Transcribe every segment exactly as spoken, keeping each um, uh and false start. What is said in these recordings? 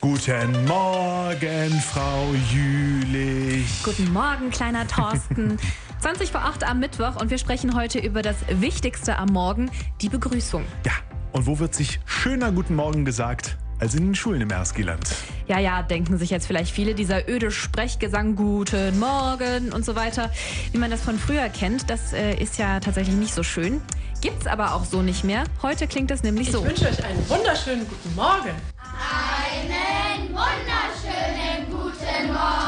Guten Morgen, Frau Jülich. Guten Morgen, kleiner Thorsten. zwanzig vor acht am Mittwoch und wir sprechen heute über das Wichtigste am Morgen, die Begrüßung. Ja, und wo wird sich schöner Guten Morgen gesagt als in den Schulen im Erskiland? Ja, ja, denken sich jetzt vielleicht viele, dieser öde Sprechgesang, Guten Morgen und so weiter, wie man das von früher kennt, das äh, ist ja tatsächlich nicht so schön. Gibt's aber auch so nicht mehr. Heute klingt es nämlich so. Ich wünsche euch einen wunderschönen guten Morgen. Einen wunderschönen guten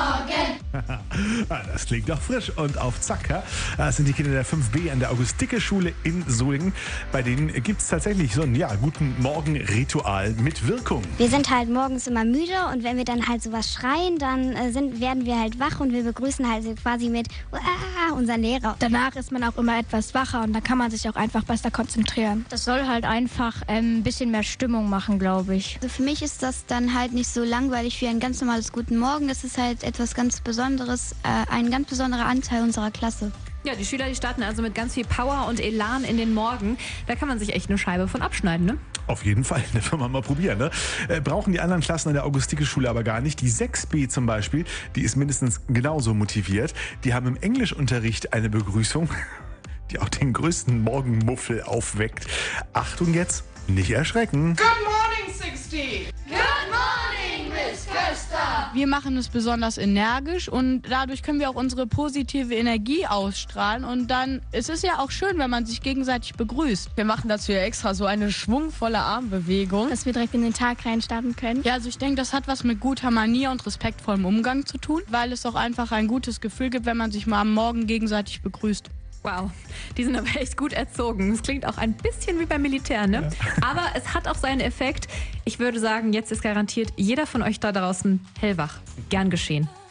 Morgen. Das klingt doch frisch und auf Zack. Ja? Das sind die Kinder der fünf B an der August-Dicke-Schule in Solingen. Bei denen gibt es tatsächlich so ein ja, Guten Morgen-Ritual mit Wirkung. Wir sind halt morgens immer müde und wenn wir dann halt sowas schreien, dann äh, sind, werden wir halt wach und wir begrüßen halt quasi mit Uah, unseren Lehrer. Danach ist man auch immer etwas wacher und dann kann man sich auch einfach besser konzentrieren. Das soll halt einfach ähm, ein bisschen mehr Stimmung machen, glaube ich. Also für mich ist das dann halt nicht so langweilig wie ein ganz normales Guten Morgen. Das ist halt etwas ganz Besonderes, äh, ein ganz besonderer Anteil unserer Klasse. Ja, die Schüler, die starten also mit ganz viel Power und Elan in den Morgen. Da kann man sich echt eine Scheibe von abschneiden, ne? Auf jeden Fall, das will man mal probieren. Ne? Äh, brauchen die anderen Klassen an der August-Dicke-Schule aber gar nicht. Die sechs B zum Beispiel, die ist mindestens genauso motiviert. Die haben im Englischunterricht eine Begrüßung, die auch den größten Morgenmuffel aufweckt. Achtung jetzt, nicht erschrecken. Good morning, sixty. Good morning, Miss Köster. Wir machen es besonders energisch und dadurch können wir auch unsere positive Energie ausstrahlen und dann ist es ja auch schön, wenn man sich gegenseitig begrüßt. Wir machen dazu ja extra so eine schwungvolle Armbewegung, dass wir direkt in den Tag reinstarten können. Ja, also ich denke, das hat was mit guter Manier und respektvollem Umgang zu tun, weil es auch einfach ein gutes Gefühl gibt, wenn man sich mal am Morgen gegenseitig begrüßt. Wow, die sind aber echt gut erzogen. Es klingt auch ein bisschen wie beim Militär, ne? Ja. Aber es hat auch seinen Effekt. Ich würde sagen, jetzt ist garantiert jeder von euch da draußen hellwach. Gern geschehen.